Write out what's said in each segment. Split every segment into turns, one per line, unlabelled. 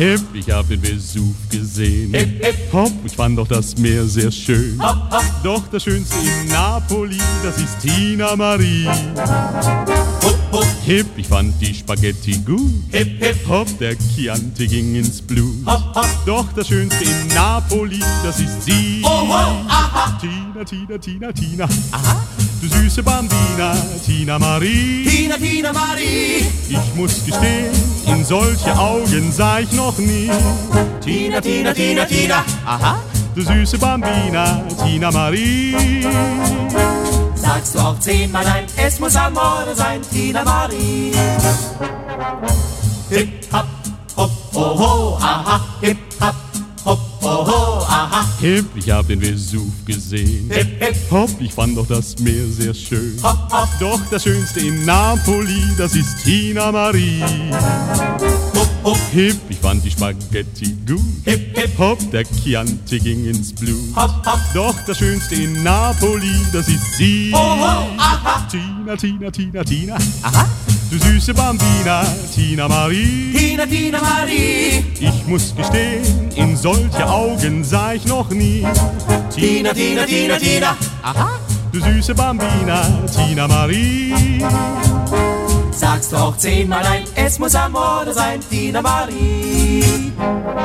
Hip, ich hab den Vesuv gesehen.
Hip, hip.
Hopp, ich fand doch das Meer sehr schön.
Hopp, hopp.
Doch das Schönste in Napoli, das ist Tina Marie.
Hup, hup.
Hip, ich fand die Spaghetti gut.
Hip, hip.
Hopp, der Chianti ging ins Blut.
Hopp, hopp.
Doch das Schönste in Napoli, das ist sie.
Oh, wow, aha.
Tina, Tina, Tina, Tina. Aha. Du süße Bambina, Tina Marie.
Tina, Tina Marie.
Ich muss gestehen, in solche Augen sah ich noch nie.
Tina, Tina, Tina, Tina.
Aha. Du süße Bambina, Tina Marie.
Sagst du auch 10-mal nein, es muss Amore sein, Tina Marie. Hip, hop, hop, oh, ho, aha. Hip, hop, hop, oh, ho, aha.
Hip, ich hab den Vesuv gesehen.
Hip, hip.
Hopp, ich fand doch das Meer sehr schön.
Hopp, hopp.
Doch das Schönste in Napoli, das ist Tina Marie.
Hup, hup.
Hip, ich fand die Spaghetti gut.
Hip, hip.
Hopp, der Chianti ging ins Blut.
Hopp, hopp.
Doch das Schönste in Napoli, das ist sie.
Oh, ho, aha.
Tina, Tina, Tina, Tina. Aha. Du süße Bambina, Tina Marie.
Tina, Tina Marie.
Ich muss gestehen, in solche Augen sah ich noch nie.
Tina, Tina, Tina, Tina.
Aha. Du süße Bambina, Tina Marie.
Sagst du auch 10-mal nein, es muss Amore sein, Tina Marie.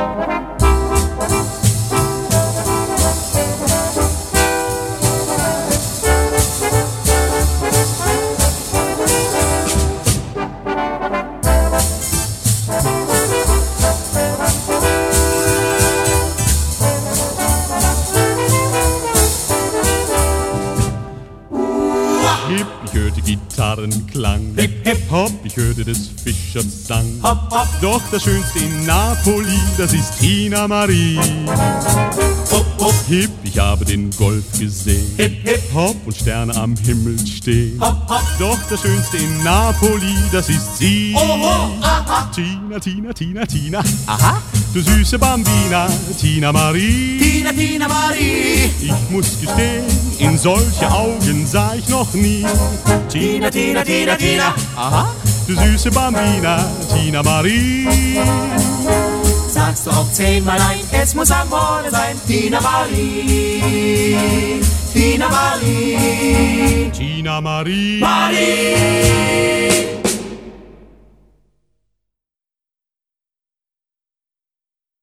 Hip, ich hörte Gitarrenklang.
Hip, hip.
Hopp, ich hörte des Fischers Sang.
Hopp, hopp.
Doch das Schönste in Napoli, das ist Tina Marie.
Hup, hup.
Hip, ich habe den Golf gesehen.
Hip, hip.
Hopp und Sterne am Himmel stehen.
Hopp, hopp.
Doch das Schönste in Napoli, das ist sie.
Oh, ho, aha.
Tina, Tina, Tina, Tina. Aha. Du süße Bambina, Tina Marie.
Tina, Tina Marie.
Ich muss gestehen, in solche Augen sah ich noch nie.
Tina, Tina, Tina, Tina.
Aha. Du süße Bambina, Tina Marie.
Sagst du auch 10-mal nein, es muss Amore sein, Tina Marie. Tina Marie.
Tina Marie.
Marie.